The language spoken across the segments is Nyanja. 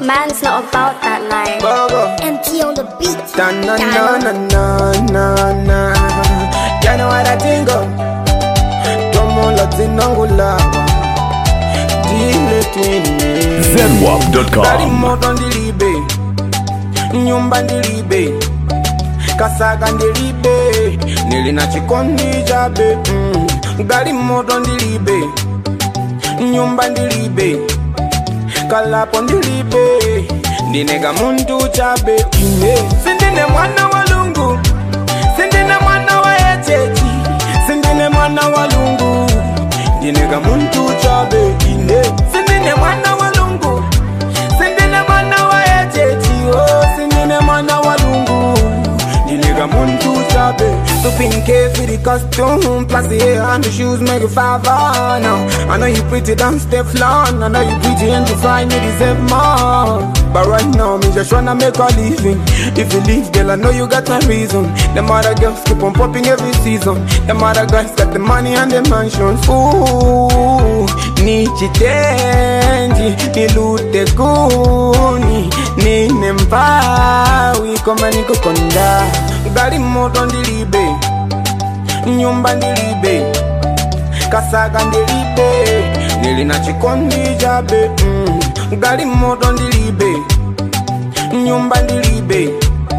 man's not about that life. MT on the beat. Na na na na na na na. Ya know what I think of. Tomo latinangula. Dile twini. ZWAP.com. Gari moto ndilibe. Nyumba ndilibe. Kasaga ndilibe. Nilina chikondi jabe. Gari moto ndilibe. Nyumba ndilibe. Kalapo ndilibe. Ndinega muntu chabe. Sindine mwana wa lungu. Sindine mwana wa echechi. Sindine mwana wa lungu. Ndinega muntu chabe. Sindine mwana wa lungu. Sindine mwana wa echechi. Oh, sindine mwana wa lungu. Ndinega muntu chabe. So pink for the costume, plus the hair and the shoes make you favor now. I know you pretty damn Stefan. I know you pretty and you find you deserve more. But right now, me just wanna make a living. If you leave, girl, I know you got a reason. Them other girls keep on popping every season. Them other guys got the money and the mansions. Ooh, ni chitenji, ni lute kuni, ni nempawi koma niko konda. Gari moto ndilibe, nyumba ndilibe, kasaga ndilibe, nilina chikondi jabe. Gari moto ndilibe, nyumba ndilibe,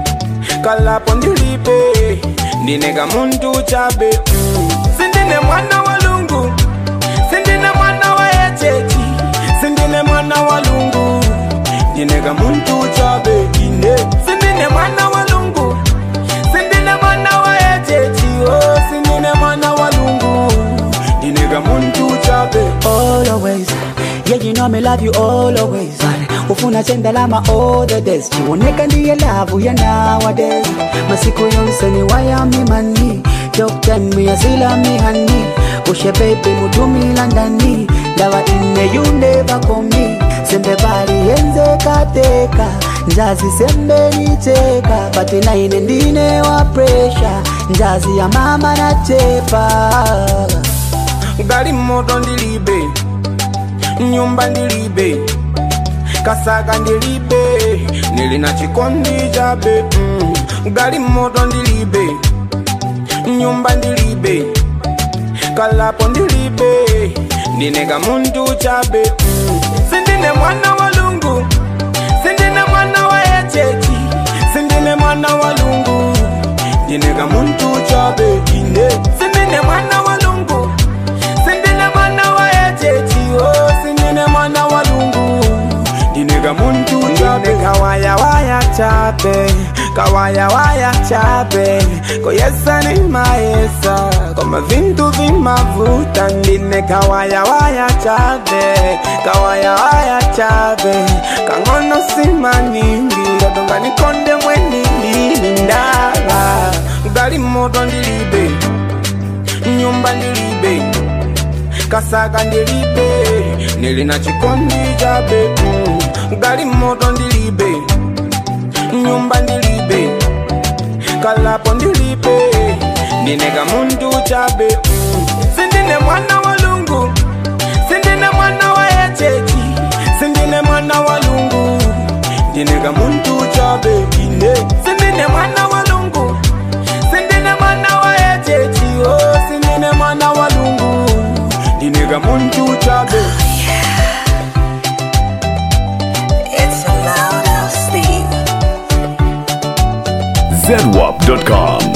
kalapo ndilibe, ndinega muntu chabe. Sindine mwana wa lungu, sindine mwana wa echechi, sindine mwana wa lungu, ndinega muntu chabe. Sindine mwana wa lungu, sindine mwana wa echechi, oh, sindine mwana wa lungu, ndinega muntu chabe. Always, yeah, you know me love you always. Ufuna chenda lama all the days. Chioneka ndiye love ya nowadays. Masiku yonse ni waya mi mani. Top 10 mi asila mi hani. Ushe baby mudumi landani. Dawa ine you never call me. Sembe bali enze kateka. Njazi sembe nicheka. Pati na ine ndine wa pressure. Njazi ya mama na chepa. Gari moto ndilibe, nyumba ndilibe, kasaga ndilibe, nilina chikondi jabe. Gari moto ndilibe, nyumba ndilibe, kalapo ndilibe, ndinega muntu chabe. Sindine mwana wa lungu, sindine mwana wa echechi, sindine mwana wa lungu, ndinega muntu chabe. Sindine mwana wa lungu, sindine mwana wa echechi, oh, sindine mwana wa lungu, ndinega muntu chabe. Kawaya waya chabe, kawaya waya chabe, koyesa ni maesa, koma vintu vimavuta. Ndine kawaya waya chabe, kawaya waya chabe, kangono simaningi, odonga nikonde mweni ndindaba. Gari moto ndilibe, nyumba ndilibe, kasaga ndilibe, nilina chikondi jabe. Gari moto ndilibe, nyumba ndilibe, kalapo ndilibe, ndinega muntu chabe. Sindine mwana wa lungu, sindine mwana wa echechi, sindine mwana wa lungu, ndinega muntu chabe. Sindine mwana wa lungu, sindine mwana wa echechi, oh, sindine mwana wa lungu, ndinega muntu chabe. ZWAP.com.